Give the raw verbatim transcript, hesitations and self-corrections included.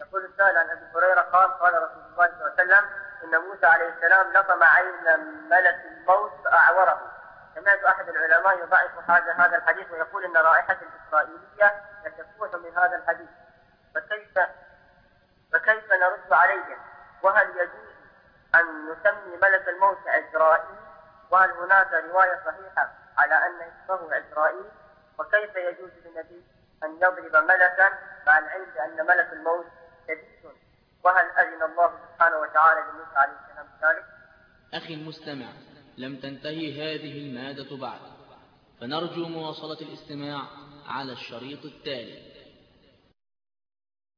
يقول السائل عن أبي هريرة قال قال رسول الله صلى الله عليه وسلم إن موسى عليه السلام لطم عين ملك الموت فأعوره. سمعت أحد العلماء يضعف هذا هذا الحديث ويقول إن رائحة الإسرائيلية لتفوح من هذا الحديث، فكيف فكيف نرد عليهم؟ وهل يجوز أن نسمي ملك الموت عزرائيل؟ وهل هناك رواية صحيحة على أن اسمه عزرائيل؟ وكيف يجوز للنبي أن يضرب ملكا مع العلم بأن ملك الموت شديد؟ وهل أذن الله سبحانه وتعالى لموسى عليه السلام بذلك؟ أخي المستمع، لم تنتهي هذه المادة بعد، فنرجو مواصلة الاستماع على الشريط التالي.